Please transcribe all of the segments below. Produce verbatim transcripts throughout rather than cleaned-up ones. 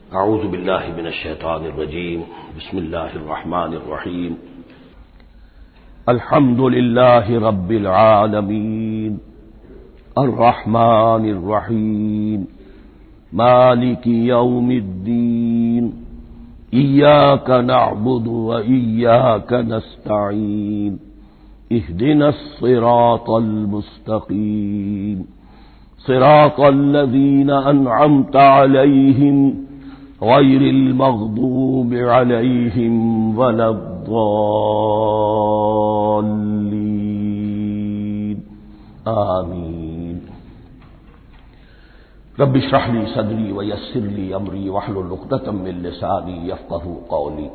اعوذ باللہ من الشیطان الرجیم بسم اللہ الرحمن الرحیم الحمد للہ رب العالمین الرحمن الرحیم مالک یوم الدین ایاک نعبد و ایاک نستعین اہدنا الصراط المستقیم صراط الذین انعمت علیہم غیر المغضوب علیہم ولا الضالین آمین۔ رب اشرح لی صدری ویسر لی امری واحلل عقدۃ من لسانی یفقہوا قولی۔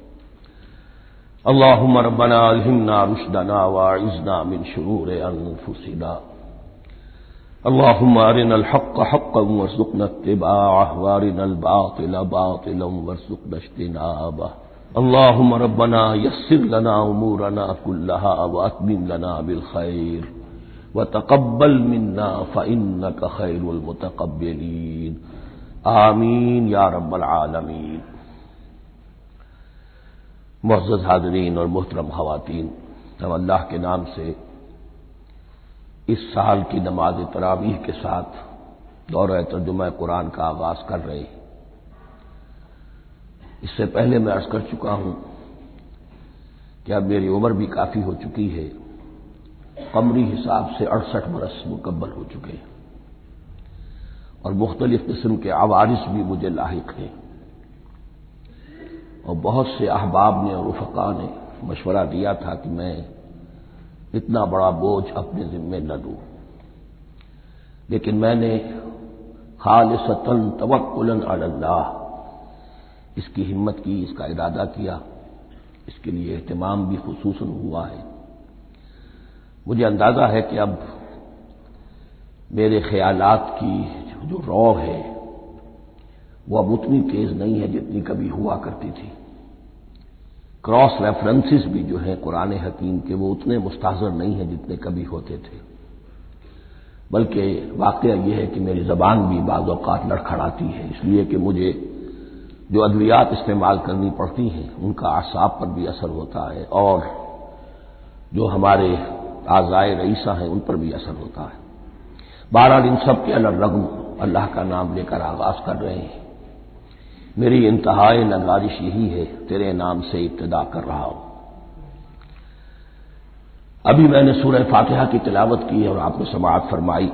اللہم ربنا الہمنا رشدنا واعذنا من شرور انفسنا، اللهم أرنا الحق حقا وارزقنا اتباعه وارنا الباطل باطلا وارزقنا اجتنابه، اللهم ربنا يسر لنا أمورنا كلها وأتمم لنا بالخير وتقبل منا فإنك خير المتقبلين آمین یا رب العالمین۔ معزز حاضرین اور محترم خواتین، ہم اللہ کے نام سے اس سال کی نماز تراویح کے ساتھ دورہ ترجمہ قرآن کا آغاز کر رہے ہیں۔ اس سے پہلے میں عرض کر چکا ہوں کہ اب میری عمر بھی کافی ہو چکی ہے، قمری حساب سے اڑسٹھ برس مکمل ہو چکے ہیں، اور مختلف قسم کے عوارض بھی مجھے لاحق ہیں، اور بہت سے احباب نے اور رفقاء نے مشورہ دیا تھا کہ میں اتنا بڑا بوجھ اپنے ذمے نہ لوں، لیکن میں نے خالصتاً توکلاً علی اللہ اس کی ہمت کی، اس کا ارادہ کیا، اس کے لیے اہتمام بھی خصوصاً ہوا ہے۔ مجھے اندازہ ہے کہ اب میرے خیالات کی جو رو ہے وہ اب اتنی تیز نہیں ہے جتنی کبھی ہوا کرتی تھی، کراس ریفرنسز بھی جو ہیں قرآن حکیم کے وہ اتنے مستحضر نہیں ہیں جتنے کبھی ہوتے تھے، بلکہ واقعہ یہ ہے کہ میری زبان بھی بعض اوقات لڑکھڑاتی ہے، اس لیے کہ مجھے جو ادویات استعمال کرنی پڑتی ہیں ان کا اعصاب پر بھی اثر ہوتا ہے، اور جو ہمارے اعضائے رئیسہ ہیں ان پر بھی اثر ہوتا ہے۔ بہرحال ان سب کے الرغم اللہ کا نام لے کر آغاز کر رہے ہیں۔ میری انتہائی نگارش یہی ہے، تیرے نام سے ابتدا کر رہا ہوں۔ ابھی میں نے سورہ فاتحہ کی تلاوت کی اور آپ نے سماعت فرمائی۔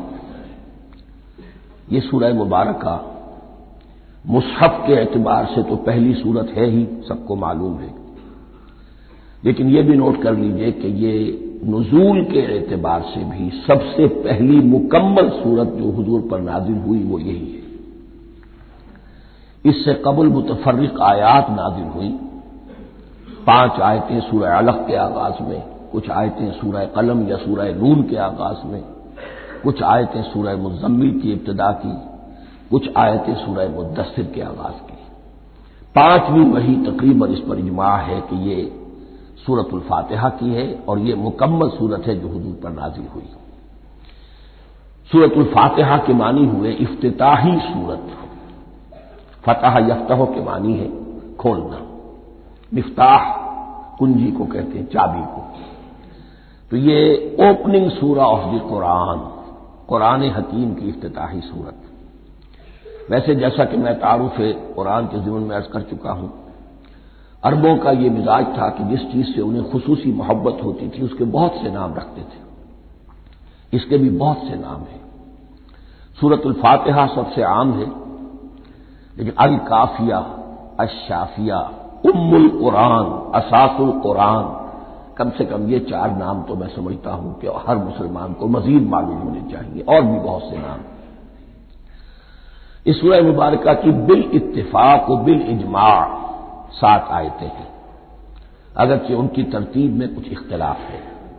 یہ سورہ مبارکہ مصحف کے اعتبار سے تو پہلی سورت ہے ہی، سب کو معلوم ہے، لیکن یہ بھی نوٹ کر لیجئے کہ یہ نزول کے اعتبار سے بھی سب سے پہلی مکمل سورت جو حضور پر نازل ہوئی وہ یہی ہے۔ اس سے قبل متفرق آیات نازل ہوئی، پانچ آیتیں سورہ علق کے آغاز میں، کچھ آیتیں سورہ قلم یا سورہ نون کے آغاز میں، کچھ آیتیں سورہ مزمل کی ابتدا کی، کچھ آیتیں سورہ مدثر کے آغاز کی۔ پانچویں وحی تقریباً اس پر اجماع ہے کہ یہ سورۃ الفاتحہ کی ہے، اور یہ مکمل سورت ہے جو حضور پر نازل ہوئی۔ سورۃ الفاتحہ کے معنی ہوئے افتتاحی سورت، فتح یفتح کے معنی ہے کھولنا، مفتاح کنجی کو کہتے ہیں، چابی کو، تو یہ اوپننگ سورہ آف دی قرآن، قرآن حکیم کی افتتاحی سورت۔ ویسے جیسا کہ میں تعارف قرآن کے ضمن میں عرض کر چکا ہوں، عربوں کا یہ مزاج تھا کہ جس چیز سے انہیں خصوصی محبت ہوتی تھی اس کے بہت سے نام رکھتے تھے، اس کے بھی بہت سے نام ہیں۔ سورۃ الفاتحہ سب سے عام ہے، لیکن الکافیہ، الشافیہ، ام القرآن، اساس القرآن، کم سے کم یہ چار نام تو میں سمجھتا ہوں کہ ہر مسلمان کو مزید معلوم ہونے چاہیے، اور بھی بہت سے نام۔ اس سورہ مبارکہ کی بالاتفاق و بالاجماع سات آیتیں ہیں، اگرچہ ان کی ترتیب میں کچھ اختلاف ہے۔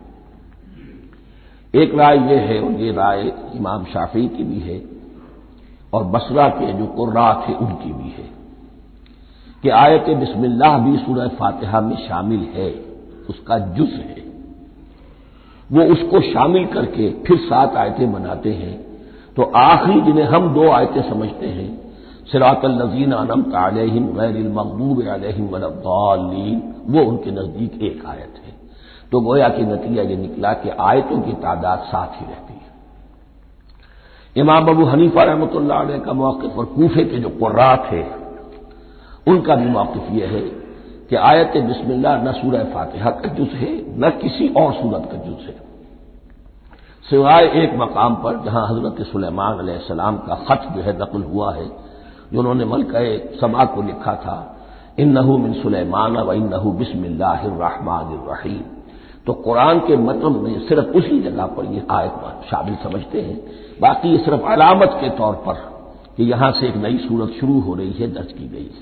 ایک رائے یہ ہے، اور یہ رائے امام شافعی کی بھی ہے اور بصرہ کے جو قراء تھے ان کی بھی ہے، کہ آیت بسم اللہ بھی سورہ فاتحہ میں شامل ہے، اس کا جز ہے، وہ اس کو شامل کر کے پھر سات آیتیں بناتے ہیں، تو آخری جنہیں ہم دو آیتیں سمجھتے ہیں صراط الذین انعمت علیہم غیر المغضوب علیہم ولا الضالین، وہ ان کے نزدیک ایک آیت ہے۔ تو گویا کہ نتیجہ یہ نکلا کہ آیتوں کی تعداد ساتھ ہی رہتی ہے۔ امام ابو حنیفہ رحمۃ اللہ علیہ کا موقف اور کوفے کے جو قراء تھے ان کا بھی موقف یہ ہے کہ آیت بسم اللہ نہ سورہ فاتحہ کا جز ہے نہ کسی اور سورت کا جز ہے، سوائے ایک مقام پر جہاں حضرت سلیمان علیہ السلام کا خط جو ہے نقل ہوا ہے، جو انہوں نے ملکہ سبا کو لکھا تھا، انہ من سلیمان و انہ بسم اللہ الرحمن الرحیم۔ تو قرآن کے متن میں صرف اسی جگہ پر یہ آیت شامل سمجھتے ہیں، باقی یہ صرف علامت کے طور پر کہ یہاں سے ایک نئی سورت شروع ہو رہی ہے درج کی گئی ہے۔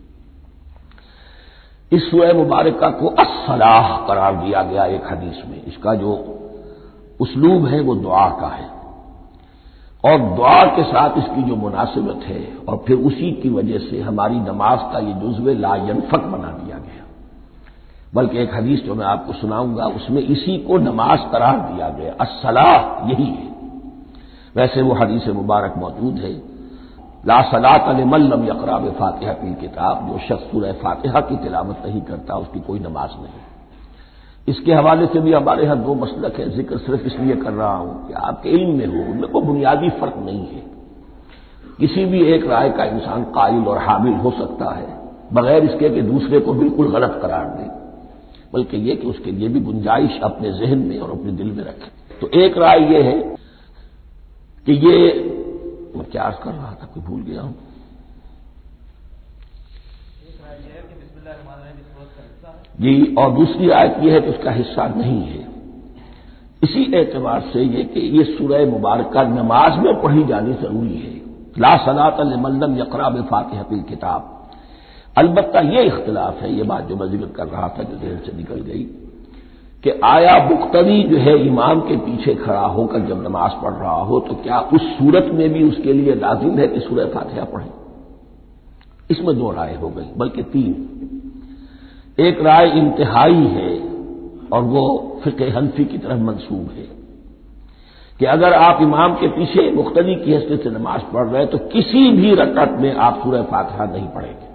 اس سورہ مبارکہ کو الصلاح قرار دیا گیا ایک حدیث میں، اس کا جو اسلوب ہے وہ دعا کا ہے، اور دعا کے ساتھ اس کی جو مناسبت ہے اور پھر اسی کی وجہ سے ہماری نماز کا یہ جزو لا ینفک بنا دیا گیا، بلکہ ایک حدیث جو میں آپ کو سناؤں گا اس میں اسی کو نماز قرار دیا گیا، الصلاح یہی ہے۔ ویسے وہ حدیث مبارک موجود ہے، لا صلاۃ لمن لم یقرأ بفاتحۃ الکتاب، جو شخص سورہ فاتحہ کی تلاوت نہیں کرتا اس کی کوئی نماز نہیں۔ اس کے حوالے سے بھی ہمارے ہاں دو مسلک ہے، ذکر صرف اس لیے کر رہا ہوں کہ آپ کے علم میں ہو، ان میں کوئی بنیادی فرق نہیں ہے، کسی بھی ایک رائے کا انسان قائل اور حامل ہو سکتا ہے بغیر اس کے کہ دوسرے کو بالکل غلط قرار دے، بلکہ یہ کہ اس کے لیے بھی گنجائش اپنے ذہن میں اور اپنے دل میں رکھے۔ تو ایک رائے یہ ہے کہ یہ میں کیا عرض کر رہا تھا کوئی بھول گیا ہوں۔ جی، اور دوسری آیت یہ ہے کہ اس کا حصہ نہیں ہے، اسی اعتبار سے یہ کہ یہ سورہ مبارکہ نماز میں پڑھی جانی ضروری ہے، لا صلاۃ لمن لم یقرأ بفاتحۃ الکتاب۔ البتہ یہ اختلاف ہے، یہ بات جو میں ذکر کر رہا تھا جو ذہن سے نکل گئی، کہ آیا مقتدی جو ہے امام کے پیچھے کھڑا ہو کر جب نماز پڑھ رہا ہو تو کیا اس صورت میں بھی اس کے لیے لازم ہے کہ سورہ فاتحہ پڑھیں؟ اس میں دو رائے ہو گئی، بلکہ تین۔ ایک رائے انتہائی ہے اور وہ فقہ حنفی کی طرف منسوب ہے کہ اگر آپ امام کے پیچھے مقتدی کی حیثیت سے نماز پڑھ رہے تو کسی بھی رکعت میں آپ سورہ فاتحہ نہیں پڑھیں گے۔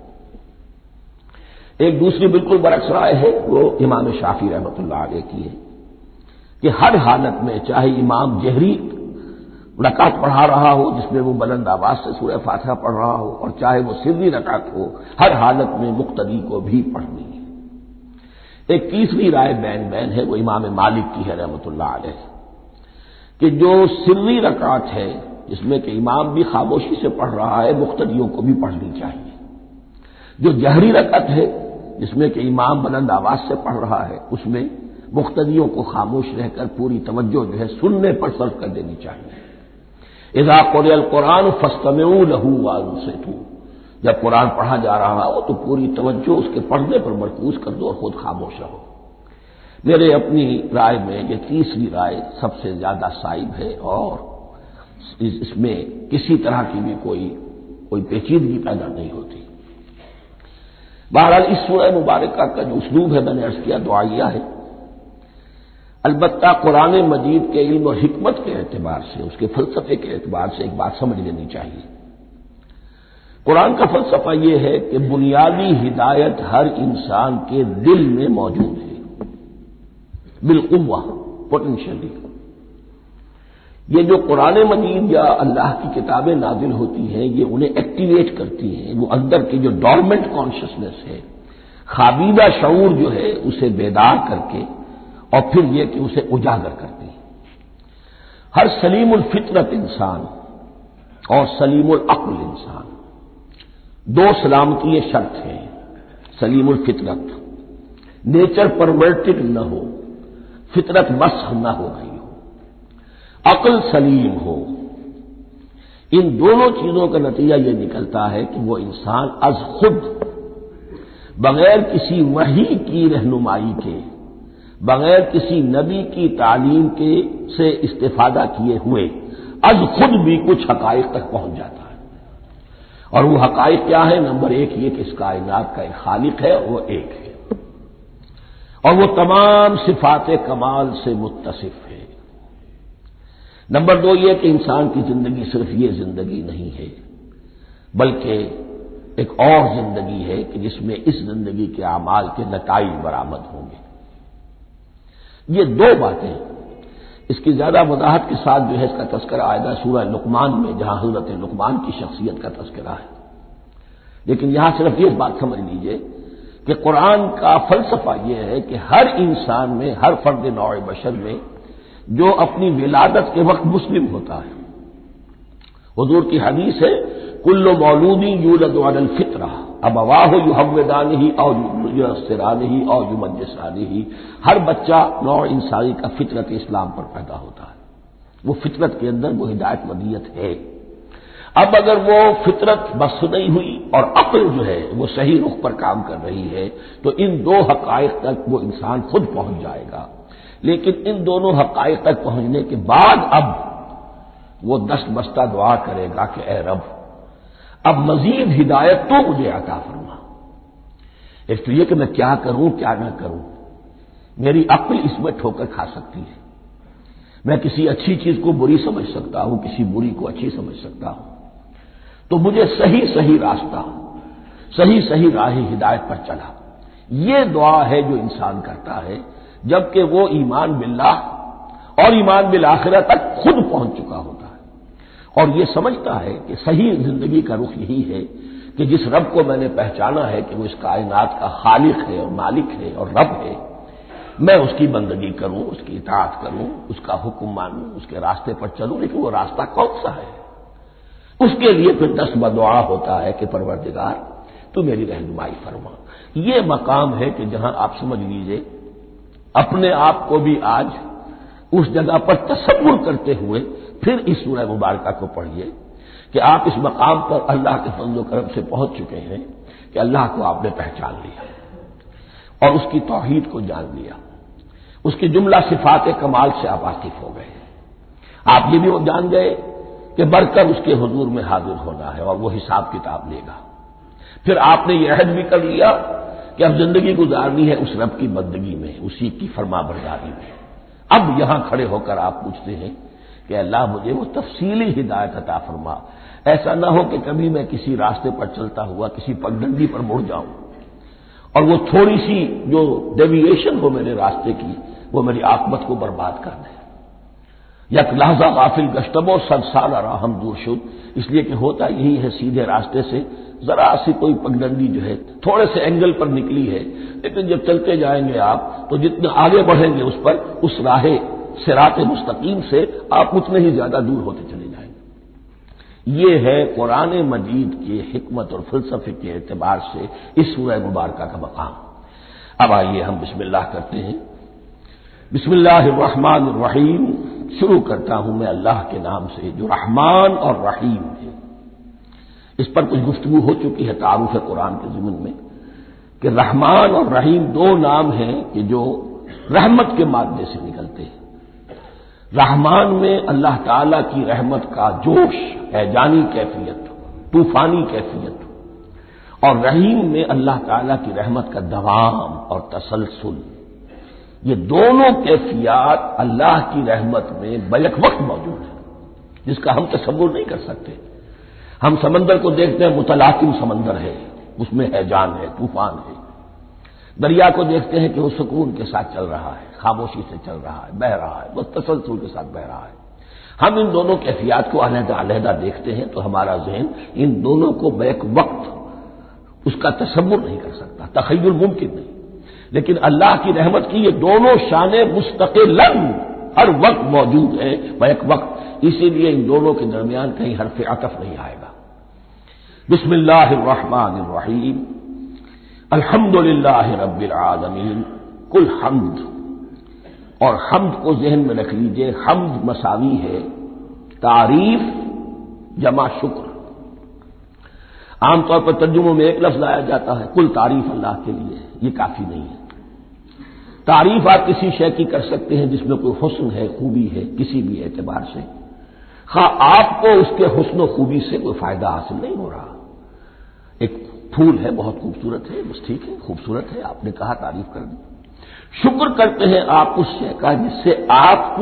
ایک دوسری بالکل برعکس رائے ہے، وہ امام شافعی رحمۃ اللہ علیہ کی ہے کہ ہر حالت میں چاہے امام جہری رکعت پڑھا رہا ہو جس میں وہ بلند آواز سے سورہ فاتحہ پڑھ رہا ہو اور چاہے وہ سری رکعت ہو، ہر حالت میں مقتدی کو بھی پڑھنی ہے۔ ایک تیسری رائے بین بین ہے، وہ امام مالک کی ہے رحمۃ اللہ علیہ، کہ جو سری رکعت ہے جس میں کہ امام بھی خاموشی سے پڑھ رہا ہے مقتدیوں کو بھی پڑھنی چاہیے، جو جہری رکعت ہے جس میں کہ امام بلند آواز سے پڑھ رہا ہے اس میں مقتدیوں کو خاموش رہ کر پوری توجہ جو ہے سننے پر صرف کر دینی چاہیے۔ اذا قرئ القرآن فاستمعوا له وانصتوا، جب قرآن پڑھا جا رہا ہو تو پوری توجہ اس کے پڑھنے پر مرکوز کر دو اور خود خاموش رہو۔ میرے اپنی رائے میں یہ تیسری رائے سب سے زیادہ صائب ہے اور اس میں کسی طرح کی بھی کوئی کوئی پیچیدگی پیدا نہیں ہوتی۔ بہرحال اس سورہ مبارکہ کا جو اسلوب ہے میں نے عرض کیا دعائیہ ہے، البتہ قرآن مجید کے علم اور حکمت کے اعتبار سے، اس کے فلسفے کے اعتبار سے ایک بات سمجھ لینی چاہیے۔ قرآن کا فلسفہ یہ ہے کہ بنیادی ہدایت ہر انسان کے دل میں موجود ہے، بالقوہ، پوٹینشلی۔ یہ جو قرآن مجید یا اللہ کی کتابیں نازل ہوتی ہیں یہ انہیں ایکٹیویٹ کرتی ہیں، وہ اندر کی جو ڈورمنٹ کانشسنس ہے، خوابیدہ شعور جو ہے اسے بیدار کر کے اور پھر یہ کہ اسے اجاگر کرتی ہیں۔ ہر سلیم الفطرت انسان اور سلیم العقل انسان، دو سلامتی شرط ہیں۔ سلیم الفطرت، نیچر پرورٹڈ نہ ہو، فطرت مسخ نہ ہو گئی ہو، عقل سلیم ہو، ان دونوں چیزوں کا نتیجہ یہ نکلتا ہے کہ وہ انسان از خود بغیر کسی وحی کی رہنمائی کے، بغیر کسی نبی کی تعلیم کے سے استفادہ کیے ہوئے از خود بھی کچھ حقائق تک پہنچ جاتا ہے۔ اور وہ حقائق کیا ہے؟ نمبر ایک یہ کہ اس کائنات کا ایک خالق ہے اور وہ ایک ہے، اور وہ تمام صفات کمال سے متصف ہے۔ نمبر دو یہ کہ انسان کی زندگی صرف یہ زندگی نہیں ہے، بلکہ ایک اور زندگی ہے کہ جس میں اس زندگی کے اعمال کے نتائج برآمد ہوں گے۔ یہ دو باتیں، اس کی زیادہ وضاحت کے ساتھ جو ہے اس کا تذکرہ آئے گا سورہ لقمان میں، جہاں حضرت لقمان کی شخصیت کا تذکرہ ہے، لیکن یہاں صرف یہ بات سمجھ لیجئے کہ قرآن کا فلسفہ یہ ہے کہ ہر انسان میں، ہر فرد نوع بشر میں جو اپنی ولادت کے وقت مسلم ہوتا ہے، حضور کی حدیث ہے کل مولود یولد علی الفطرہ ابواہ یحودانہ او ینصرانہ او یمجسانہ، ہر بچہ نوع انسانی کا فطرت اسلام پر پیدا ہوتا ہے، وہ فطرت کے اندر وہ ہدایت ودیت ہے۔ اب اگر وہ فطرت بس نہیں ہوئی اور عقل جو ہے وہ صحیح رخ پر کام کر رہی ہے تو ان دو حقائق تک وہ انسان خود پہنچ جائے گا، لیکن ان دونوں حقائق تک پہنچنے کے بعد اب وہ دست بستہ دعا کرے گا کہ اے رب اب مزید ہدایت تو مجھے عطا فرما۔ ایک تو یہ کہ میں کیا کروں کیا نہ کروں، میری عقل اس میں ٹھوکر کھا سکتی ہے، میں کسی اچھی چیز کو بری سمجھ سکتا ہوں، کسی بری کو اچھی سمجھ سکتا ہوں، تو مجھے صحیح صحیح راستہ، صحیح صحیح راہ ہدایت پر چلا۔ یہ دعا ہے جو انسان کرتا ہے جبکہ وہ ایمان باللہ اور ایمان بالآخرہ تک خود پہنچ چکا ہوتا ہے اور یہ سمجھتا ہے کہ صحیح زندگی کا رخ یہی ہے کہ جس رب کو میں نے پہچانا ہے کہ وہ اس کائنات کا خالق ہے اور مالک ہے اور رب ہے، میں اس کی بندگی کروں، اس کی اطاعت کروں، اس کا حکم مانوں، اس کے راستے پر چلوں، لیکن وہ راستہ کون سا ہے؟ اس کے لیے پھر دست بدعا ہوتا ہے کہ پروردگار تو میری رہنمائی فرما۔ یہ مقام ہے کہ جہاں آپ سمجھ لیجئے اپنے آپ کو بھی آج اس جگہ پر تصور کرتے ہوئے پھر اس سورہ مبارکہ کو پڑھیے کہ آپ اس مقام پر اللہ کے فضل و کرم سے پہنچ چکے ہیں کہ اللہ کو آپ نے پہچان لیا اور اس کی توحید کو جان لیا، اس کی جملہ صفات کمال سے آپ واقف ہو گئے، آپ یہ بھی جان گئے کہ بڑھ کر اس کے حضور میں حاضر ہونا ہے اور وہ حساب کتاب لے گا۔ پھر آپ نے یہ عہد بھی کر لیا کہ اب زندگی گزارنی ہے اس رب کی بندگی میں، اسی کی فرما برداری میں۔ اب یہاں کھڑے ہو کر آپ پوچھتے ہیں کہ اللہ مجھے وہ تفصیلی ہدایت عطا فرما، ایسا نہ ہو کہ کبھی میں کسی راستے پر چلتا ہوا کسی پگڈنڈی پر مڑ جاؤں اور وہ تھوڑی سی جو ڈیویشن ہو میرے راستے کی وہ میری عاقبت کو برباد کر دے۔ یک لحظہ غافل گشتم و صد سال راہم دور شد، اس لیے کہ ہوتا یہی ہے صیدھے راستے سے ذرا سی کوئی پگڈنڈی جو ہے تھوڑے سے اینگل پر نکلی ہے، لیکن جب چلتے جائیں گے آپ تو جتنے آگے بڑھیں گے اس پر اس راہ صراط مستقیم سے آپ اتنے ہی زیادہ دور ہوتے چلے جائیں گے۔ یہ ہے قرآن مجید کی حکمت اور فلسفے کے اعتبار سے اس سورہ مبارکہ کا مقام۔ اب آئیے ہم بسم اللہ کرتے ہیں۔ بسم اللہ الرحمن الرحیم، شروع کرتا ہوں میں اللہ کے نام سے جو رحمان اور رحیم ہے۔ اس پر کچھ گفتگو ہو چکی ہے تعارف قرآن کے ضمن میں کہ رحمان اور رحیم دو نام ہیں کہ جو رحمت کے مادے سے نکلتے ہیں۔ رحمان میں اللہ تعالی کی رحمت کا جوش ہے، جانی کیفیت، طوفانی کیفیت، اور رحیم میں اللہ تعالی کی رحمت کا دوام اور تسلسل۔ یہ دونوں کیفیات اللہ کی رحمت میں بیک وقت موجود ہیں جس کا ہم تصور نہیں کر سکتے۔ ہم سمندر کو دیکھتے ہیں متلاطم سمندر ہے، اس میں ہیجان ہے، طوفان ہے۔ دریا کو دیکھتے ہیں کہ وہ سکون کے ساتھ چل رہا ہے، خاموشی سے چل رہا ہے، بہہ رہا ہے، بس تسلسل کے ساتھ بہہ رہا ہے۔ ہم ان دونوں کیفیات کو علیحدہ علیحدہ دیکھتے ہیں تو ہمارا ذہن ان دونوں کو بیک وقت اس کا تصور نہیں کر سکتا، تخیل ممکن نہیں۔ لیکن اللہ کی رحمت کی یہ دونوں شانیں مستقلاً ہر وقت موجود ہیں بیک وقت، اسی لیے ان دونوں کے درمیان کہیں حرف عطف نہیں آئے گا۔ بسم اللہ الرحمن الرحیم، الحمد للہ رب العالمین، کل حمد، اور حمد کو ذہن میں رکھ لیجئے، حمد مساوی ہے تعریف جمع شکر۔ عام طور پر ترجموں میں ایک لفظ لایا جاتا ہے، کل تعریف اللہ کے لیے، یہ کافی نہیں ہے۔ تعریف آپ کسی شے کی کر سکتے ہیں جس میں کوئی حسن ہے، خوبی ہے، کسی بھی اعتبار سے، خواہ آپ کو اس کے حسن و خوبی سے کوئی فائدہ حاصل نہیں ہو رہا۔ ایک پھول ہے، بہت خوبصورت ہے، بس ٹھیک ہے، خوبصورت ہے، آپ نے کہا تعریف کر دی۔ شکر کرتے ہیں آپ اس شے کا جس سے آپ کو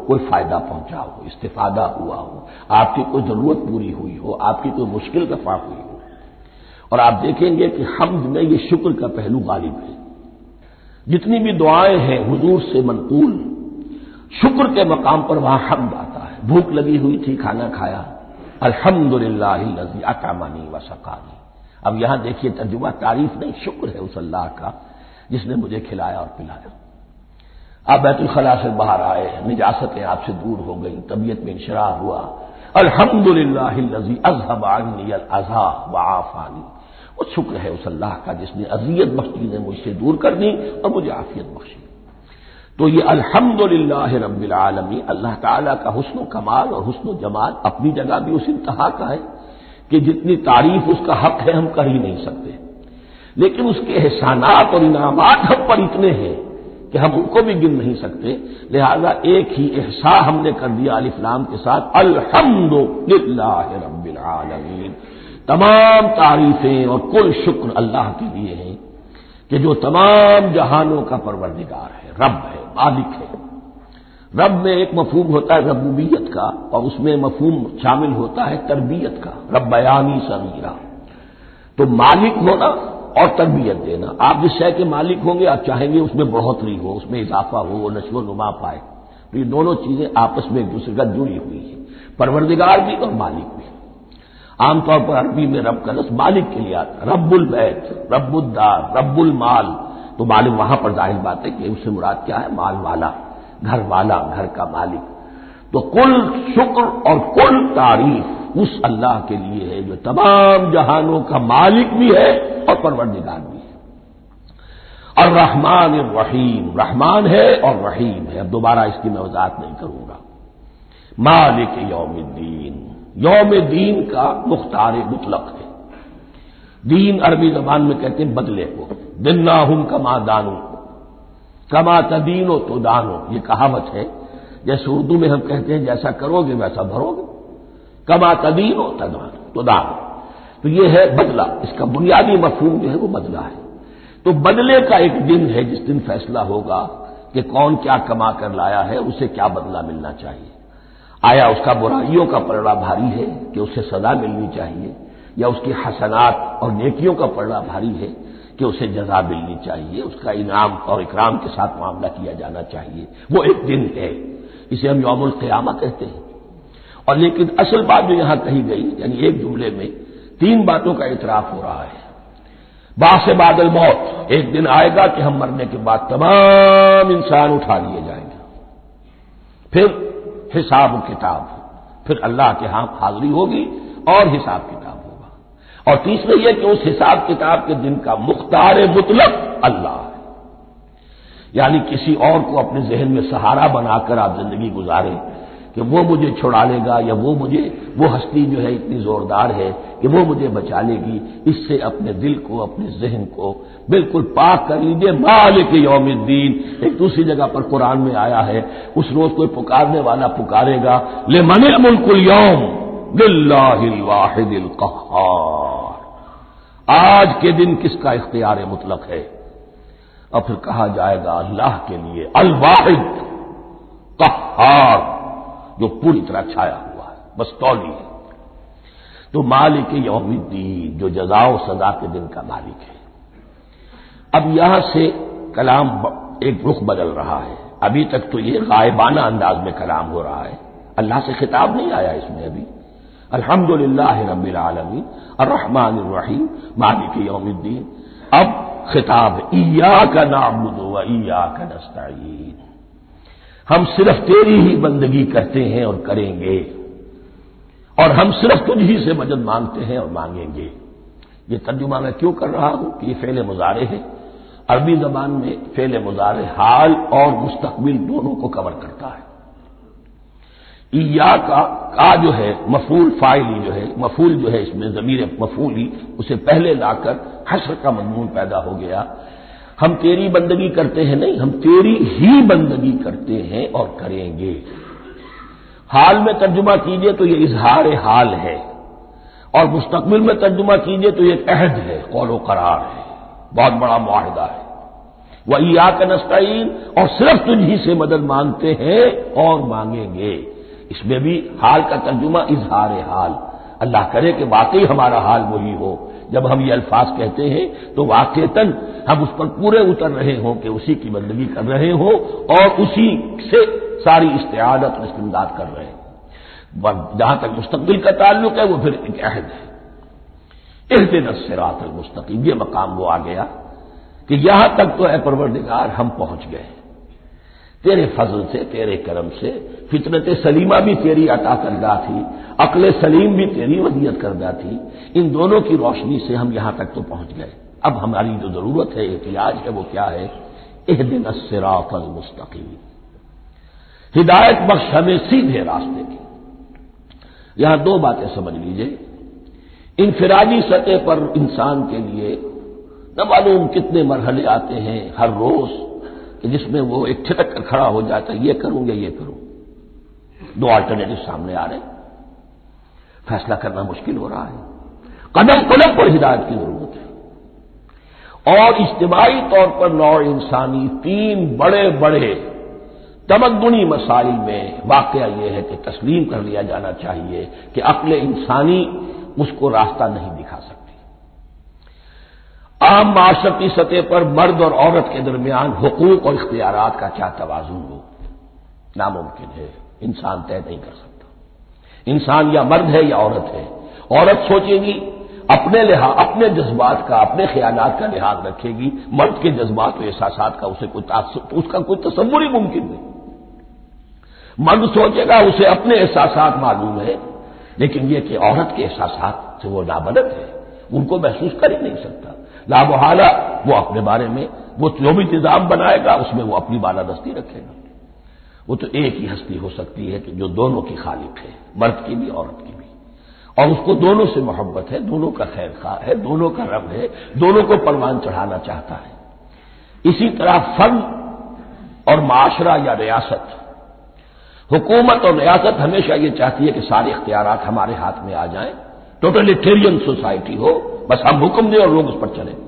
کوئی فائدہ پہنچا ہو، استفادہ ہوا ہو، آپ کی کوئی ضرورت پوری ہوئی ہو، آپ کی کوئی مشکل رفع ہوئی ہو۔ اور آپ دیکھیں گے کہ حمد میں یہ شکر کا پہلو غالب ہے۔ جتنی بھی دعائیں ہیں حضور سے منقول، شکر کے مقام پر وہاں حمد آتا ہے۔ بھوک لگی ہوئی تھی، کھانا کھایا، الحمدللہ الذی اطعمنی وسقانی۔ اب یہاں دیکھیے ترجمہ تعریف نہیں، شکر ہے اس اللہ کا جس نے مجھے کھلایا اور پلایا۔ آپ بیت الخلاء سے باہر آئے، نجاستیں آپ سے دور ہو گئی، طبیعت میں انشراح ہوا، الحمدللہ الذی اذهب عنی الاذى وعافانی۔ وہ شکر ہے اس اللہ کا جس نے اذیت بخشی نے مجھ سے دور کر دی اور مجھے عافیت بخشی۔ تو یہ الحمدللہ رب العالمین اللہ تعالیٰ کا حسن و کمال اور حسن و جمال اپنی جگہ بھی اس انتہا کا ہے کہ جتنی تعریف اس کا حق ہے ہم کر ہی نہیں سکتے، لیکن اس کے احسانات اور انعامات ہم پر اتنے ہیں کہ ہم ان کو بھی گن نہیں سکتے۔ لہذا ایک ہی احساء ہم نے کر دیا الف لام کے ساتھ، الحمدللہ رب العالمین۔ تمام تعریفیں اور کل شکر اللہ کے لیے ہیں کہ جو تمام جہانوں کا پروردگار ہے، رب ہے، مالک ہے۔ رب میں ایک مفہوم ہوتا ہے ربوبیت کا، اور اس میں مفہوم شامل ہوتا ہے تربیت کا، ربیانی صغیرہ۔ تو مالک ہونا اور تربیت دینا، آپ جس شے کے مالک ہوں گے آپ چاہیں گے اس میں بڑھوتری ہو، اس میں اضافہ ہو، وہ نشو و نما پائے۔ تو یہ دونوں چیزیں آپس میں ایک دوسرے کا جڑی ہوئی ہیں، پروردگار بھی اور مالک بھی۔ عام طور پر عربی میں رب کا لفظ مالک کے لیے آتا ہے، رب البیت، رب الدار، رب المال۔ تو مالک وہاں پر ظاہر بات ہے کہ اس سے مراد کیا ہے، مال والا، گھر والا، گھر کا مالک۔ تو کل شکر اور کل تعریف اس اللہ کے لیے ہے جو تمام جہانوں کا مالک بھی ہے اور پروردگار بھی ہے۔ الرحمن الرحیم، رحمان ہے اور رحیم ہے۔ اب دوبارہ اس کی میں وضاحت نہیں کروں گا۔ مالک یوم الدین، یوم دین کا مختار مطلق ہے۔ دین عربی زبان میں کہتے ہیں بدلے کو، دناہم کما دانو، کما تدینو تو دانو، یہ کہاوت ہے۔ جیسے اردو میں ہم کہتے ہیں جیسا کرو گے ویسا بھرو گے، کما تدینو تدانو تو دانو، تو یہ ہے بدلہ۔ اس کا بنیادی مفہوم جو ہے وہ بدلہ ہے۔ تو بدلے کا ایک دن ہے جس دن فیصلہ ہوگا کہ کون کیا کما کر لایا ہے، اسے کیا بدلہ ملنا چاہیے۔ آیا اس کا برائیوں کا پلڑا بھاری ہے کہ اسے سزا ملنی چاہیے، یا اس کی حسنات اور نیکیوں کا پلڑا بھاری ہے کہ اسے جزا ملنی چاہیے، اس کا انعام اور اکرام کے ساتھ معاملہ کیا جانا چاہیے۔ وہ ایک دن ہے، اسے ہم یوم القیامہ کہتے ہیں۔ اور لیکن اصل بات جو یہاں کہی گئی، یعنی ایک جملے میں تین باتوں کا اعتراف ہو رہا ہے۔ بعث بعد الموت، ایک دن آئے گا کہ ہم مرنے کے بعد تمام انسان اٹھا لیے جائیں گے، پھر حساب و کتاب، پھر اللہ کے ہاں حاضری ہوگی اور حساب کتاب ہوگا۔ اور تیسرے یہ کہ اس حساب کتاب کے دن کا مختار مطلق اللہ ہے، یعنی کسی اور کو اپنے ذہن میں سہارا بنا کر آپ زندگی گزاریں کہ وہ مجھے چھڑا لے گا، یا وہ مجھے وہ ہستی جو ہے اتنی زوردار ہے کہ وہ مجھے بچا لے گی، اس سے اپنے دل کو، اپنے ذہن کو بالکل پاک کر لیجیے۔ مالک یوم الدین ایک دوسری جگہ پر قرآن میں آیا ہے، اس روز کوئی پکارنے والا پکارے گا، لمن الملک اليوم للہ الواحد القہار، آج کے دن کس کا اختیار مطلق ہے؟ اور پھر کہا جائے گا اللہ کے لیے، الواحد قہار، جو پوری طرح چھایا ہوا ہے، بس تولی ہے۔ تو مالک یوم الدین جو جزا و سزا کے دن کا مالک ہے۔ اب یہاں سے کلام ایک رخ بدل رہا ہے۔ ابھی تک تو یہ غائبانہ انداز میں کلام ہو رہا ہے، اللہ سے خطاب نہیں آیا اس میں ابھی۔ الحمدللہ رب العالمین الرحمن الرحیم مالک یوم الدین۔ اب خطاب ایاک نعبد و ایاک نستعین، ہم صرف تیری ہی بندگی کرتے ہیں اور کریں گے، اور ہم صرف تجھ ہی سے مدد مانگتے ہیں اور مانگیں گے۔ یہ ترجمہ میں کیوں کر رہا ہوں کہ یہ فعل مضارع ہے۔ عربی زبان میں فعل مضارع حال اور مستقبل دونوں کو کور کرتا ہے۔ ایاک کا جو ہے مفعول فاعلی جو ہے، مفعول جو ہے اس میں ضمیر مفعولی، اسے پہلے لا کر حشر کا مضمون پیدا ہو گیا۔ ہم تیری بندگی کرتے ہیں نہیں، ہم تیری ہی بندگی کرتے ہیں اور کریں گے۔ حال میں ترجمہ کیجئے تو یہ اظہار حال ہے، اور مستقبل میں ترجمہ کیجئے تو یہ عہد ہے، قول و قرار ہے، بہت بڑا معاہدہ ہے۔ وَإِيَّاكَ نَسْتَعِينُ، اور صرف تجھی سے مدد مانگتے ہیں اور مانگیں گے۔ اس میں بھی حال کا ترجمہ اظہار حال، اللہ کرے کہ واقعی ہمارا حال وہی ہو، جب ہم یہ الفاظ کہتے ہیں تو واقعتاً ہم اس پر پورے اتر رہے ہوں کہ اسی کی بندگی کر رہے ہوں اور اسی سے ساری استعانت اور استمداد کر رہے ہیں۔ جہاں تک مستقبل کا تعلق ہے وہ پھر ایک عہد ہے، اہدنا الصراط المستقیم، یہ مقام وہ آ گیا کہ یہاں تک تو اے پروردگار ہم پہنچ گئے، تیرے فضل سے، تیرے کرم سے، فطرت سلیمہ بھی تیری عطا کردہ تھی، عقل سلیم بھی تیری ودیعت کردہ تھی، ان دونوں کی روشنی سے ہم یہاں تک تو پہنچ گئے۔ اب ہماری جو ضرورت ہے، احتیاج ہے، وہ کیا ہے؟ اہدنا الصراط المستقیم، ہدایت بخش ہمیں سیدھے راستے کی۔ یہاں دو باتیں سمجھ لیجئے، انفرادی سطح پر انسان کے لیے نہ معلوم کتنے مرحلے آتے ہیں ہر روز کہ جس میں وہ ایک ٹھٹک کر کھڑا ہو جاتا ہے، یہ کروں یا یہ کروں، دو آلٹرنیٹو سامنے آ رہے ہیں، فیصلہ کرنا مشکل ہو رہا ہے، قدم قدم پر ہدایت کی ضرورت ہے۔ اور اجتماعی طور پر نوع انسانی تین بڑے بڑے تمدنی مسائل میں واقعہ یہ ہے کہ تسلیم کر لیا جانا چاہیے کہ عقل انسانی اس کو راستہ نہیں دکھا سکتی۔ عام معاشرتی سطح پر مرد اور عورت کے درمیان حقوق اور اختیارات کا کیا توازن ہو، ناممکن ہے، انسان طے نہیں کر سکتا۔ انسان یا مرد ہے یا عورت ہے، عورت سوچے گی اپنے لحاظ اپنے جذبات کا، اپنے خیالات کا لحاظ رکھے گی، مرد کے جذبات و احساسات کا اسے کوئی اس کا کوئی تصور ہی ممکن نہیں۔ مرد سوچے گا اسے اپنے احساسات معلوم ہے، لیکن یہ کہ عورت کے احساسات سے وہ نابلد ہے، ان کو محسوس کر ہی نہیں سکتا، لا محالہ وہ اپنے بارے میں وہ جو بھی نظام بنائے گا اس میں وہ اپنی بالادستی رکھے گا۔ وہ تو ایک ہی ہستی ہو سکتی ہے کہ جو دونوں کی خالق ہے، مرد کی بھی عورت کی بھی، اور اس کو دونوں سے محبت ہے، دونوں کا خیر خواہ ہے، دونوں کا رب ہے، دونوں کو پروان چڑھانا چاہتا ہے۔ اسی طرح فرد اور معاشرہ یا ریاست، حکومت اور ریاست ہمیشہ یہ چاہتی ہے کہ سارے اختیارات ہمارے ہاتھ میں آ جائیں، ٹوٹلیٹیرین سوسائٹی ہو، بس ہم حکم دیں اور لوگ اس پر چلیں۔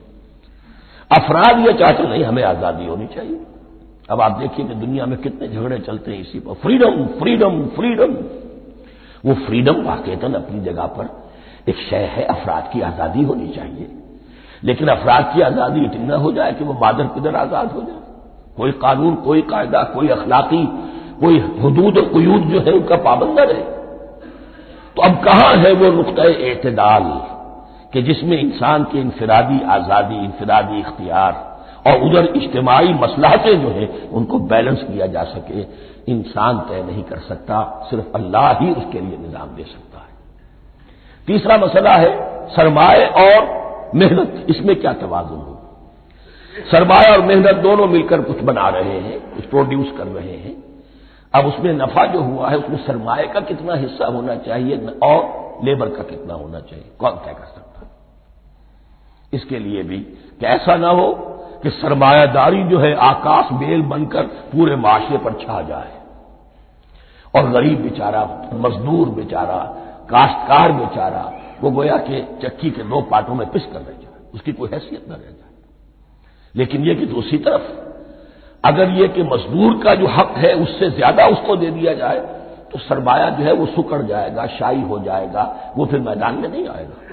افراد یہ چاہتے نہیں، ہمیں آزادی ہونی چاہیے۔ اب آپ دیکھیے کہ دنیا میں کتنے جھگڑے چلتے ہیں اسی پر، فریڈم فریڈم فریڈم۔ وہ فریڈم واقعتاً اپنی جگہ پر ایک شے ہے، افراد کی آزادی ہونی چاہیے، لیکن افراد کی آزادی اتنی نہ ہو جائے کہ وہ مادر پدر آزاد ہو جائے، کوئی قانون، کوئی قاعدہ، کوئی اخلاقی کوئی حدود اور قیود جو ہے ان کا پابند نہ رہے۔ تو اب کہاں ہے وہ نقطۂ اعتدال کہ جس میں انسان کی انفرادی آزادی، انفرادی اختیار اور ادھر اجتماعی مصلحتیں جو ہیں ان کو بیلنس کیا جا سکے؟ انسان طے نہیں کر سکتا، صرف اللہ ہی اس کے لیے نظام دے سکتا ہے۔ تیسرا مسئلہ ہے سرمایہ اور محنت، اس میں کیا توازن ہو؟ سرمایہ اور محنت دونوں مل کر کچھ بنا رہے ہیں، کچھ پروڈیوس کر رہے ہیں۔ اب اس میں نفع جو ہوا ہے اس میں سرمایہ کا کتنا حصہ ہونا چاہیے اور لیبر کا کتنا ہونا چاہیے، کون طے کر سکتا ہے؟ اس کے لیے بھی کہ ایسا نہ ہو کہ سرمایہ داری جو ہے آکاش بیل بن کر پورے معاشرے پر چھا جائے اور غریب بیچارہ، مزدور بیچارہ، کاشتکار بیچارہ وہ گویا کہ چکی کے دو پارٹوں میں پس کر رہ جائے، اس کی کوئی حیثیت نہ رہ جائے۔ لیکن یہ کہ دوسری طرف اگر یہ کہ مزدور کا جو حق ہے اس سے زیادہ اس کو دے دیا جائے تو سرمایہ جو ہے وہ سکڑ جائے گا، شائی ہو جائے گا، وہ پھر میدان میں نہیں آئے گا۔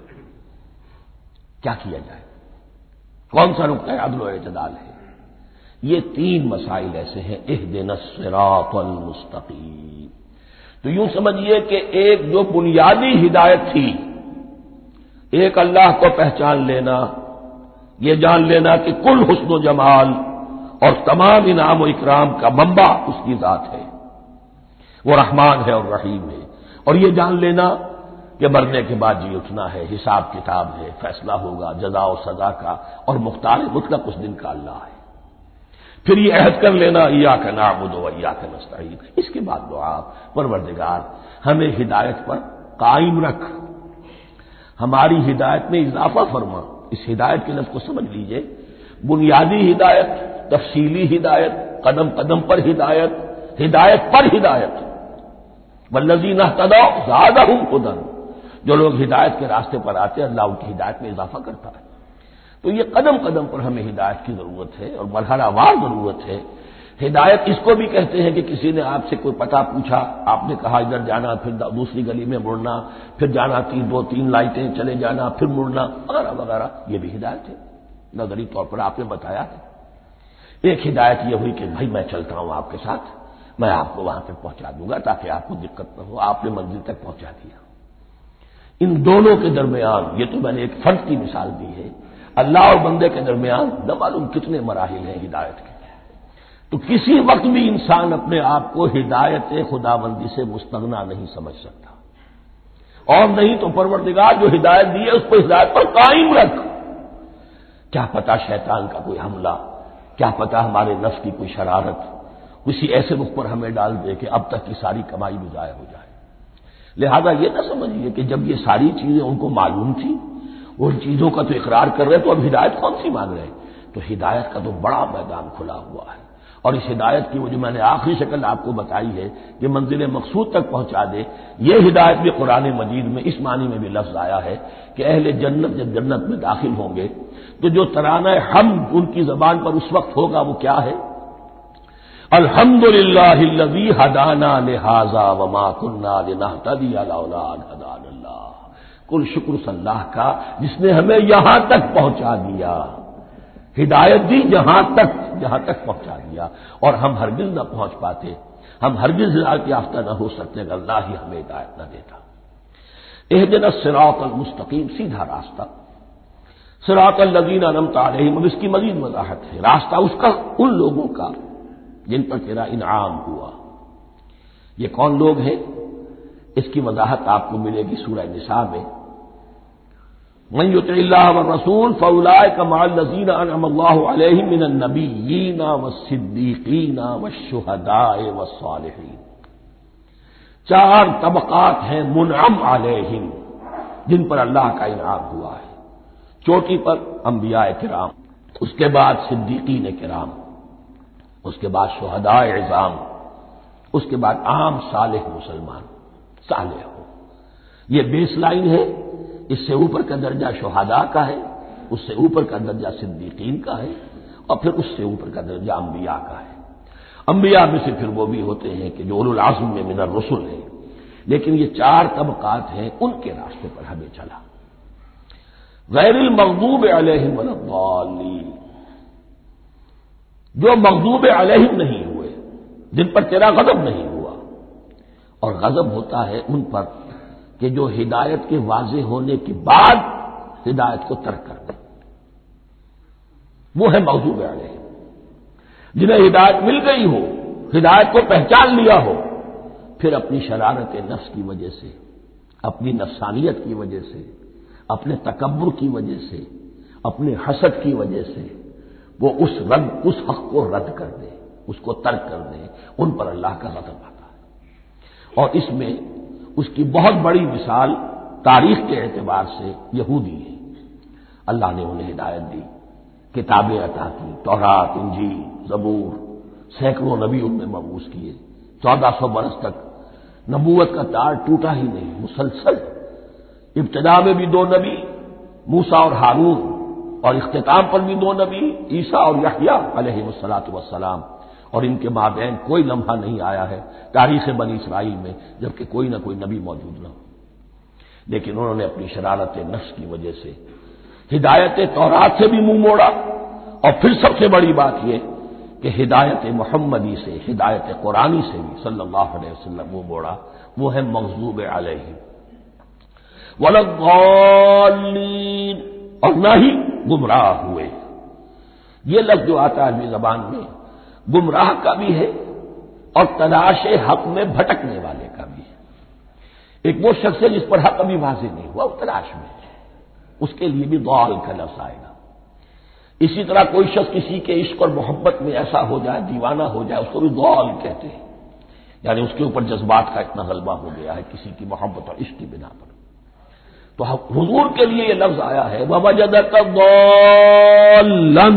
کیا کیا جائے؟ کون سا نقطہ عدل و اعتدال ہے؟ یہ تین مسائل ایسے ہیں، اہدنا الصراط المستقیم۔ تو یوں سمجھیے کہ ایک جو بنیادی ہدایت تھی، ایک اللہ کو پہچان لینا، یہ جان لینا کہ کل حسن و جمال اور تمام انعام و اکرام کا منبع اس کی ذات ہے، وہ رحمان ہے اور رحیم ہے، اور یہ جان لینا کہ مرنے کے بعد جی اٹھنا ہے، حساب کتاب ہے، فیصلہ ہوگا جزا و سزا کا، اور مختار مطلق اس دن کا اللہ ہے۔ پھر یہ عہد کر لینا ایاک نعبد و ایاک نستعین۔ اس کے بعد دعا، پروردگار ہمیں ہدایت پر قائم رکھ، ہماری ہدایت میں اضافہ فرما۔ اس ہدایت کے لفظ کو سمجھ لیجئے، بنیادی ہدایت، تفصیلی ہدایت، قدم قدم پر ہدایت، ہدایت پر ہدایت۔ والذین اہتدوا زادہم ہدی، جو لوگ ہدایت کے راستے پر آتے ہیں اللہ ان کی ہدایت میں اضافہ کرتا ہے۔ تو یہ قدم قدم پر ہمیں ہدایت کی ضرورت ہے اور مرحلہ وار ضرورت ہے۔ ہدایت اس کو بھی کہتے ہیں کہ کسی نے آپ سے کوئی پتہ پوچھا، آپ نے کہا ادھر جانا، پھر دوسری گلی میں مڑنا، پھر جانا تین دو تین لائٹیں چلے جانا، پھر مڑنا وغیرہ وغیرہ، یہ بھی ہدایت ہے، نظری طور پر آپ نے بتایا ہے۔ ایک ہدایت یہ ہوئی کہ بھائی میں چلتا ہوں آپ کے ساتھ، میں آپ کو وہاں پہ پہنچا دوں گا تاکہ آپ کو دقت نہ ہو، آپ نے منزل تک پہنچا دیا۔ ان دونوں کے درمیان، یہ تو میں نے ایک فرد کی مثال دی ہے، اللہ اور بندے کے درمیان نہ معلوم کتنے مراحل ہیں ہدایت کے۔ تو کسی وقت بھی انسان اپنے آپ کو ہدایت خداوندی سے مستغنا نہیں سمجھ سکتا، اور نہیں تو پروردگار جو ہدایت دی ہے اس کو ہدایت پر قائم رکھ۔ کیا پتہ شیطان کا کوئی حملہ، کیا پتہ ہمارے نفس کی کوئی شرارت کسی ایسے رخ پر ہمیں ڈال دے کہ اب تک کی ساری کمائی بھی ضائع ہو جائے۔ لہذا یہ نہ سمجھیے کہ جب یہ ساری چیزیں ان کو معلوم تھی، وہ ان چیزوں کا تو اقرار کر رہے تو اب ہدایت کون سی مانگ رہے؟ تو ہدایت کا تو بڑا میدان کھلا ہوا ہے، اور اس ہدایت کی وہ جو میں نے آخری شکل آپ کو بتائی ہے کہ منزل مقصود تک پہنچا دے، یہ ہدایت بھی قرآن مجید میں اس معنی میں بھی لفظ آیا ہے کہ اہل جنت جب جنت میں داخل ہوں گے تو جو ترانہ حمد ان کی زبان پر اس وقت ہوگا وہ کیا ہے؟ الحمدللہ الذی ہدانا لہذا وما کنا لنہتدی لولا ان ہدانا اللہ۔ کل شکر اس اللہ کا جس نے ہمیں یہاں تک پہنچا دیا، ہدایت دی جہاں تک جہاں تک پہنچا دیا، اور ہم ہرگز نہ پہنچ پاتے، ہم ہرگز ہدایت یافتہ نہ ہو سکتے اگر اللہ ہی ہمیں ہدایت نہ دیتا۔ اہدنا الصراط المستقیم، سیدھا راستہ، صراط الذین انعمت علیہم، اب اس کی مزید وضاحت ہے، راستہ اس کا ان لوگوں کا جن پر تیرا انعام ہوا۔ یہ کون لوگ ہیں؟ اس کی وضاحت آپ کو ملے گی سورہ نساء میں، من یطع اللہ والرسول فاولئک مع الذین انعم اللہ علیہم من النبیین والصدیقین والشہداء والصالحین۔ چار طبقات ہیں منعم علیہم جن پر اللہ کا انعام ہوا ہے۔ چوٹی پر انبیاء کرام، اس کے بعد صدیقین کرام، اس کے بعد شہداء عظام، اس کے بعد عام صالح مسلمان، صالح ہو۔ یہ بیس لائن ہے، اس سے اوپر کا درجہ شہداء کا ہے، اس سے اوپر کا درجہ صدیقین کا ہے، اور پھر اس سے اوپر کا درجہ انبیاء کا ہے۔ انبیاء میں سے پھر وہ بھی ہوتے ہیں کہ جو اولو العزم میں من الرسل ہیں، لیکن یہ چار طبقات ہیں، ان کے راستے پر ہمیں چلا۔ غیر المغضوب علیہم ولا الضالین، جو مغضوب علیہم نہیں ہوئے، جن پر تیرا غضب نہیں ہوا، اور غضب ہوتا ہے ان پر کہ جو ہدایت کے واضح ہونے کے بعد ہدایت کو ترک کر دیں، وہ ہے مغضوب علیہم۔ جنہیں ہدایت مل گئی ہو، ہدایت کو پہچان لیا ہو، پھر اپنی شرارت نفس کی وجہ سے، اپنی نفسانیت کی وجہ سے، اپنے تکبر کی وجہ سے، اپنے حسد کی وجہ سے وہ اس رد اس حق کو رد کر دے، اس کو ترک کر دے، ان پر اللہ کا غضب آتا ہے۔ اور اس میں اس کی بہت بڑی مثال تاریخ کے اعتبار سے یہودی ہے۔ اللہ نے انہیں ہدایت دی، کتابیں عطا کی، تورات، انجیل، زبور، سینکڑوں نبی ان میں مبعوث کیے، چودہ سو برس تک نبوت کا تار ٹوٹا ہی نہیں، مسلسل۔ ابتدا میں بھی دو نبی، موسیٰ اور ہارون، اور اختتام پر بھی دو نبی، عیسیٰ اور یحییٰ علیہ الصلاۃ والسلام، اور ان کے مابین کوئی لمحہ نہیں آیا ہے تاریخ بنی اسرائیل میں جبکہ کوئی نہ کوئی نبی موجود نہ ہو۔ لیکن انہوں نے اپنی شرارت نفس کی وجہ سے ہدایت تورات سے بھی منہ موڑا، اور پھر سب سے بڑی بات یہ کہ ہدایت محمدی سے، ہدایت قرآنی سے بھی صلی اللہ علیہ وسلم منہ موڑا، وہ ہے مغضوب علیہم ولا الضالین، اور نہ ہی گمراہ ہوئے۔ یہ لفظ جو آتا ہے عربی زبان میں گمراہ کا بھی ہے اور تلاش حق میں بھٹکنے والے کا بھی ہے۔ ایک وہ شخص ہے جس پر حق ابھی واضح نہیں ہوا، وہ تلاش میں ہے، اس کے لیے بھی ضال کا لفظ آئے گا۔ اسی طرح کوئی شخص کسی کے عشق اور محبت میں ایسا ہو جائے، دیوانہ ہو جائے، اس کو بھی ضال کہتے ہیں، یعنی اس کے اوپر جذبات کا اتنا غلبہ ہو گیا ہے کسی کی محبت اور عشق کی بنا پر۔ تو حضور کے لیے یہ لفظ آیا ہے وَوَجَدَكَ ضَالًّا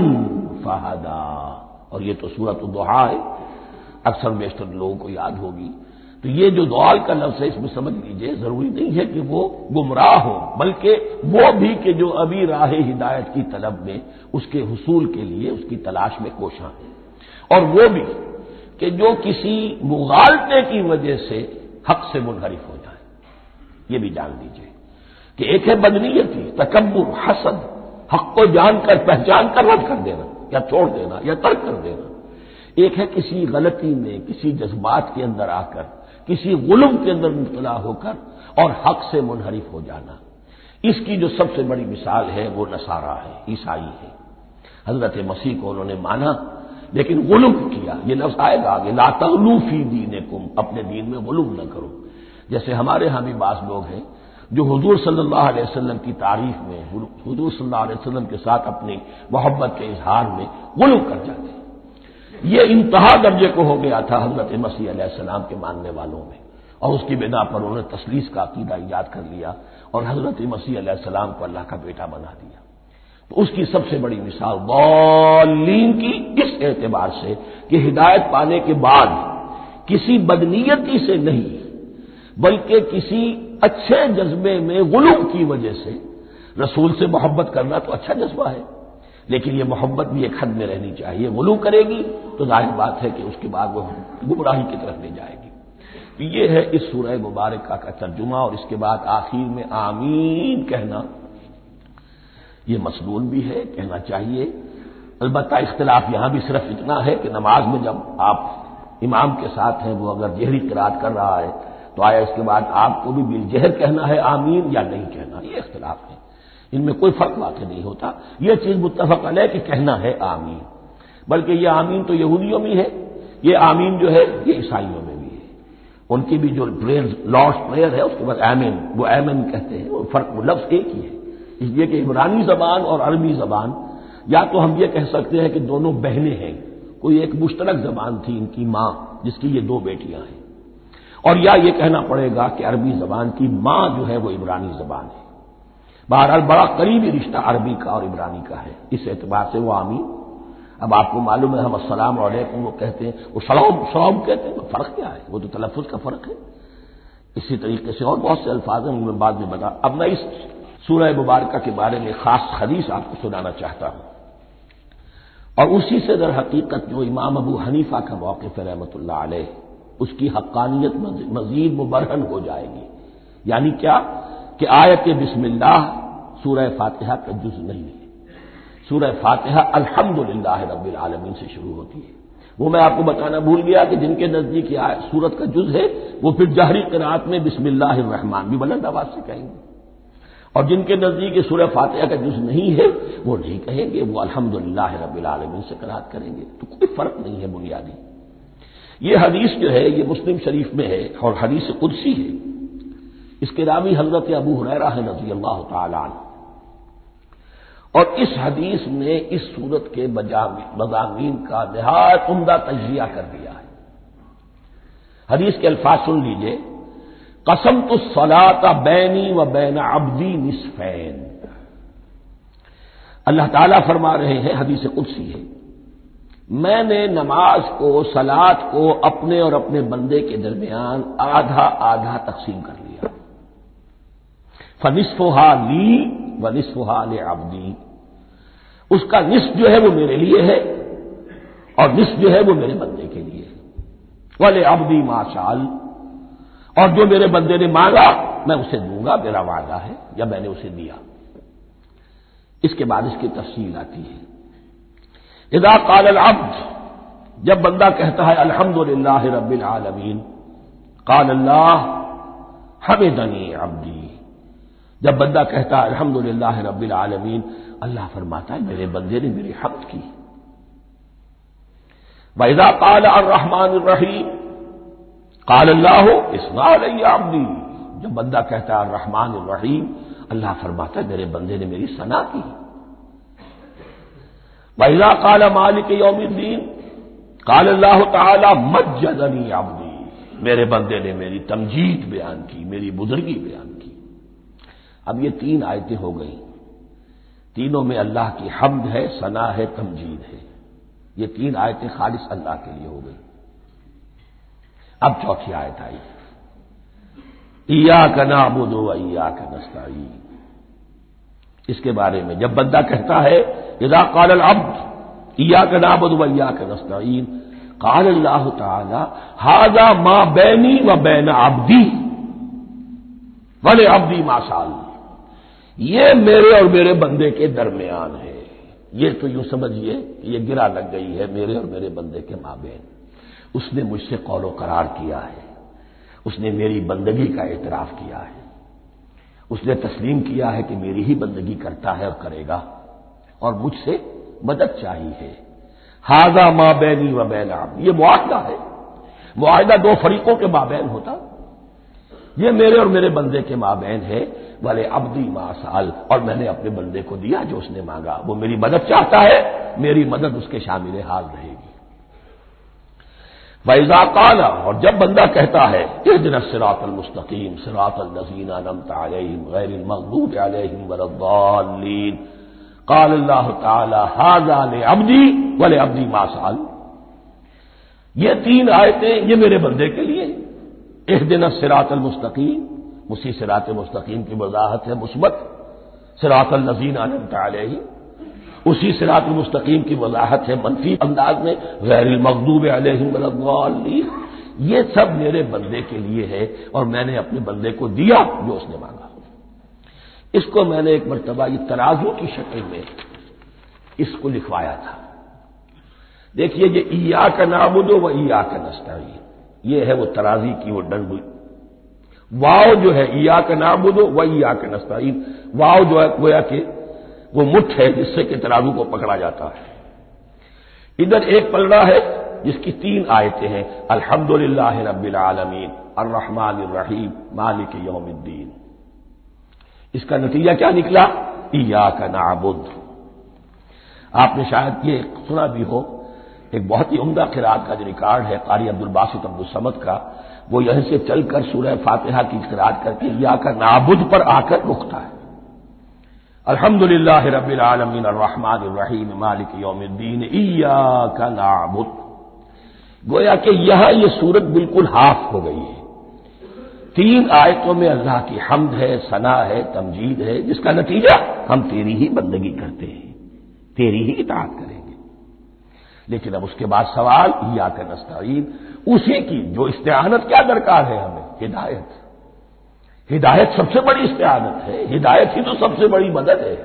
فَهَدَىٰ، اور یہ تو سورۃ الضحیٰ ہے، اکثر بیشتر لوگوں کو یاد ہوگی۔ تو یہ جو دوال کا لفظ ہے اس میں سمجھ لیجئے ضروری نہیں ہے کہ وہ گمراہ ہو، بلکہ وہ بھی کہ جو ابھی راہ ہدایت کی طلب میں اس کے حصول کے لیے اس کی تلاش میں کوشاں ہیں، اور وہ بھی کہ جو کسی مغالطے کی وجہ سے حق سے منحرف ہو جائے۔ یہ بھی جان لیجئے کہ ایک ہے بدنیتی، تکبر، حسد، حق کو جان کر پہچان کر رد کر دینا یا چھوڑ دینا یا ترک کر دینا، ایک ہے کسی غلطی میں کسی جذبات کے اندر آ کر کسی غلم کے اندر مبتلا ہو کر اور حق سے منحرف ہو جانا۔ اس کی جو سب سے بڑی مثال ہے وہ نصارہ ہے، عیسائی ہے۔ حضرت مسیح کو انہوں نے مانا لیکن غلم کیا، یہ لفظ آئے گا آگے، لا تغلو فی دینکم، اپنے دین میں غلم نہ کرو۔ جیسے ہمارے ہاں بھی بعض لوگ ہیں جو حضور صلی اللہ علیہ وسلم کی تعریف میں، حضور صلی اللہ علیہ وسلم کے ساتھ اپنی محبت کے اظہار میں غلو کر جاتے ہیں۔ یہ انتہا درجے کو ہو گیا تھا حضرت مسیح علیہ السلام کے ماننے والوں میں، اور اس کی بنا پر انہوں نے تثلیث کا عقیدہ ایجاد کر لیا اور حضرت مسیح علیہ السلام کو اللہ کا بیٹا بنا دیا۔ تو اس کی سب سے بڑی مثال ضالین کی اس اعتبار سے کہ ہدایت پانے کے بعد کسی بدنیتی سے نہیں بلکہ کسی اچھے جذبے میں غلو کی وجہ سے، رسول سے محبت کرنا تو اچھا جذبہ ہے لیکن یہ محبت بھی ایک حد میں رہنی چاہیے، غلو کرے گی تو ظاہر بات ہے کہ اس کے بعد وہ گمراہی کی طرف لے جائے گی۔ تو یہ ہے اس سورہ مبارکہ کا ترجمہ، اور اس کے بعد آخر میں آمین کہنا یہ مسنون بھی ہے، کہنا چاہیے۔ البتہ اختلاف یہاں بھی صرف اتنا ہے کہ نماز میں جب آپ امام کے ساتھ ہیں، وہ اگر جہری قرات کر رہا ہے تو آیا اس کے بعد آپ کو بھی بالجہر کہنا ہے آمین یا نہیں کہنا، یہ اختلاف ہے، ان میں کوئی فرق واقع نہیں ہوتا۔ یہ چیز متفق علیہ کہ کہنا ہے آمین، بلکہ یہ آمین تو یہودیوں میں ہے، یہ آمین جو ہے یہ عیسائیوں میں بھی ہے، ان کی بھی جو پریئر لارڈس پریئر ہے اس کے بعد آمین، وہ آمین کہتے ہیں، وہ فرق وہ لفظ ایک ہی ہے۔ اس لیے کہ عبرانی زبان اور عربی زبان، یا تو ہم یہ کہہ سکتے ہیں کہ دونوں بہنیں ہیں، کوئی ایک مشترک زبان تھی ان کی ماں جس کی یہ دو بیٹیاں ہیں، اور یا یہ کہنا پڑے گا کہ عربی زبان کی ماں جو ہے وہ عبرانی زبان ہے۔ بہرحال بڑا قریبی رشتہ عربی کا اور عبرانی کا ہے، اس اعتبار سے وہ آمین۔ اب آپ کو معلوم ہے ہم السلام علیکم وہ کہتے ہیں، وہ سلام سلام کہتے ہیں، فرق کیا ہے؟ وہ تو تلفظ کا فرق ہے۔ اسی طریقے سے اور بہت سے الفاظ ہیں، میں بعد میں بتا۔ اب میں اس سورہ مبارکہ کے بارے میں خاص حدیث آپ کو سنانا چاہتا ہوں، اور اسی سے در حقیقت جو امام ابو حنیفہ کا موقف ہے رحمۃ اللہ علیہ، اس کی حقانیت مزید مبرہن ہو جائے گی۔ یعنی کیا کہ آیت بسم اللہ سورہ فاتحہ کا جز نہیں ہے، سورہ فاتحہ الحمدللہ رب العالمین سے شروع ہوتی ہے۔ وہ میں آپ کو بتانا بھول گیا کہ جن کے نزدیک یہ سورت کا جز ہے وہ پھر جہری قرات میں بسم اللہ الرحمن بھی بلند آواز سے کہیں گے، اور جن کے نزدیک یہ سورہ فاتحہ کا جز نہیں ہے وہ نہیں کہیں گے، وہ الحمدللہ رب العالمین سے قرات کریں گے۔ تو کوئی فرق نہیں ہے بنیادی۔ یہ حدیث جو ہے یہ مسلم شریف میں ہے اور حدیث قدسی ہے، اس کے راوی حضرت ابو ہریرہ ہے رضی اللہ تعالی عنہ، اور اس حدیث میں اس سورت کے مضامین کا نہایت عمدہ تجزیہ کر دیا ہے۔ حدیث کے الفاظ سن لیجئے، قسمت الصلاۃ بینی و بین عبدی نصفین، اللہ تعالیٰ فرما رہے ہیں، حدیث قدسی ہے، میں نے نماز کو، صلاۃ کو اپنے اور اپنے بندے کے درمیان آدھا آدھا تقسیم کر لیا، فنصفھا لی ونصفھا لعبدی، اس کا نصف جو ہے وہ میرے لیے ہے اور نصف جو ہے وہ میرے بندے کے لیے ہے، ولعبدی ما سأل، اور جو میرے بندے نے مانگا میں اسے دوں گا، میرا وعدہ ہے یا میں نے اسے دیا۔ اس کے بعد اس کی تفصیل آتی ہے، اذا قال العبد، جب بندہ کہتا ہے الحمدللہ رب العالمین، قال اللہ حمدنی عبدی، جب بندہ کہتا ہے الحمدللہ رب العالمین، اللہ فرماتا ہے میرے بندے نے میری حمد کی۔ وَإِذَا قَالَ الرَّحْمَٰنُ الرَّحِيمُ قَالَ اللَّهُ اثْنَىٰ عَلَيَّ عَبْدِي، جب بندہ کہتا ہے الرحمن الرحیم، اللہ فرماتا ہے میرے بندے نے میری ثنا کی۔ وَإِذَا قَالَ مَالِكِ يَوْمِ الدِّينِ قَالَ اللَّهُ تَعَالَىٰ مَجَّدَنِي عَبْدِي، میرے بندے نے میری تمجید بیان کی، میری بزرگی بیان کی۔ اب یہ تین آیتیں ہو گئیں، تینوں میں اللہ کی حمد ہے، ثنا ہے، تمجید ہے، یہ تین آیتیں خالص اللہ کے لیے ہو گئی۔ اب چوتھی آیت آئی، ایاک نعبد و ایاک نستعین۔ اس کے بارے میں جب بندہ کہتا ہے اذا قال العبد ایاک نعبد و ایاک نستعین، قال اللہ تعالی ھذا ما بینی و بین عبدی ولعبدی ما سأل، یہ میرے اور میرے بندے کے درمیان ہے۔ یہ تو یوں سمجھیے کہ یہ گرا لگ گئی ہے میرے اور میرے بندے کے مابین۔ اس نے مجھ سے قول و قرار کیا ہے، اس نے میری بندگی کا اعتراف کیا ہے، اس نے تسلیم کیا ہے کہ میری ہی بندگی کرتا ہے اور کرے گا، اور مجھ سے مدد چاہیے ہے۔ ھذا ما بینی و بین عبدی، یہ معاہدہ ہے۔ معاہدہ دو فریقوں کے مابین ہوتا، یہ میرے اور میرے بندے کے مابین ہے۔ والے عبدی ما سأل، اور میں نے اپنے بندے کو دیا جو اس نے مانگا۔ وہ میری مدد چاہتا ہے، میری مدد اس کے شامل حال رہے گی۔ وَإِذَا قَالَ، اور جب بندہ کہتا ہے اهْدِنَا الصِّرَاطَ الْمُسْتَقِيمَ صِرَاطَ الَّذِينَ أَنْعَمْتَ عَلَيْهِمْ غَيْرِ الْمَغْضُوبِ عَلَيْهِمْ وَلَا الضَّالِّينَ، قال اللہ تعالی ھذا لعبدی ولعبدی ما سأل، یہ تین آیتیں یہ میرے بندے کے لیے، اهْدِنَا الصِّرَاطَ الْمُسْتَقِيمَ، اسی صراط مستقیم کی وضاحت ہے مثبت، صراط الذین انعمت علیہم، اسی صراط المستقیم کی وضاحت ہے منفی انداز میں، غیر المغضوب علیہم ولا الضالین۔ یہ سب میرے بندے کے لیے ہے، اور میں نے اپنے بندے کو دیا جو اس نے مانگا۔ اس کو میں نے ایک مرتبہ یہ ترازو کی شکل میں اس کو لکھوایا تھا۔ دیکھیے یہ ایاک نعبد و ایاک نستعین، یہ ہے وہ ترازی کی وہ ڈنڈ، واو جو ہے ایاک نعبد و ایاک نستعین، واو جو ہے گویا کہ وہ مٹھ ہے جس سے کہ ترازو کو پکڑا جاتا ہے۔ ادھر ایک پلڑا ہے جس کی تین آیتیں ہیں، الحمدللہ رب العالمین الرحمن الرحیم مالک یوم الدین۔ اس کا نتیجہ کیا نکلا؟ ایاک نعبد۔ آپ نے شاید یہ سنا بھی ہو، ایک بہت ہی عمدہ قرات کا جو ریکارڈ ہے قاری عبدالباسط عبدالصمد کا، وہ یہیں سے چل کر سورہ فاتحہ کی قرات کر کے ایاک نعبد پر آ کر رکتا ہے، الحمدللہ رب العالمین الرحمن الرحیم مالک یوم الدین ایاک نعبد۔ گویا کہ یہاں یہ سورت بالکل ہاف ہو گئی ہے، تین آیتوں میں اللہ کی حمد ہے، ثنا ہے، تمجید ہے، جس کا نتیجہ ہم تیری ہی بندگی کرتے ہیں، تیری ہی اطاعت کریں گے۔ لیکن اب اس کے بعد سوال ایاک نستعین، اسی کی جو استعانت کیا درکار ہے ہمیں؟ ہدایت۔ ہدایت سب سے بڑی استعانت ہے، ہدایت ہی تو سب سے بڑی مدد ہے۔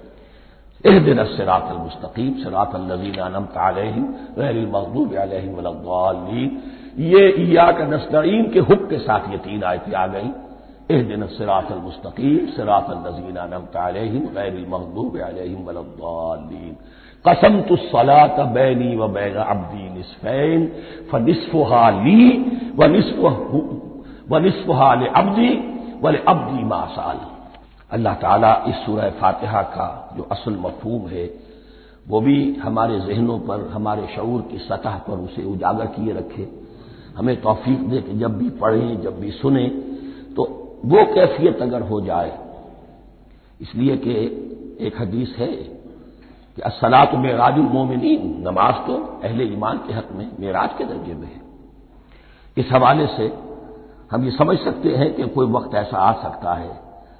اهدنا الصراط المستقیم صراط الذین انعمت علیہم غیر المغضوب علیہم ولا الضالین، یہ ایاک نستعین کے حکم کے ساتھ یہ تین آیتیں آ گئیں، اهدنا الصراط المستقیم صراط الذین انعمت علیہم غیر المغضوب علیہم ولا الضالین۔ قسمت الصلاۃ بینی و بین عبدی نصفین فنصفها لی ونصفہ ونصفها لعبدی ولعبدی ما سأل۔ اللہ تعالیٰ اس سورہ فاتحہ کا جو اصل مفہوم ہے وہ بھی ہمارے ذہنوں پر، ہمارے شعور کی سطح پر اسے اجاگر کیے رکھے، ہمیں توفیق دے کہ جب بھی پڑھیں، جب بھی سنیں تو وہ کیفیت اگر ہو جائے، اس لیے کہ ایک حدیث ہے کہ الصلاۃ معراج المومنین، نماز تو اہل ایمان کے حق میں معراج کے درجے میں ہے۔ اس حوالے سے ہم یہ سمجھ سکتے ہیں کہ کوئی وقت ایسا آ سکتا ہے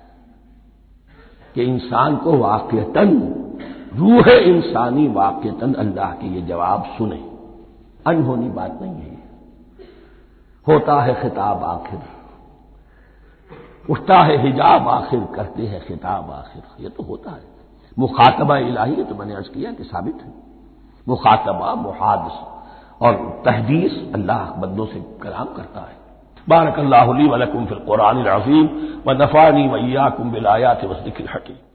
کہ انسان کو واقعتاً، روح انسانی واقعتاً اللہ کے یہ جواب سنے، انہونی بات نہیں ہے۔ ہوتا ہے خطاب آخر، اٹھتا ہے حجاب آخر، کرتے ہیں خطاب آخر، یہ تو ہوتا ہے۔ مخاطبہ الہی ہے تو میں نے عرض کیا کہ ثابت ہے، مخاطبہ، محادث اور تحدیث اللہ بندوں سے کلام کرتا ہے۔ بارک اللہ لی و لکم فی القرآن العظیم ونفعنی و ایاکم بالآیات والذکر الحکیم۔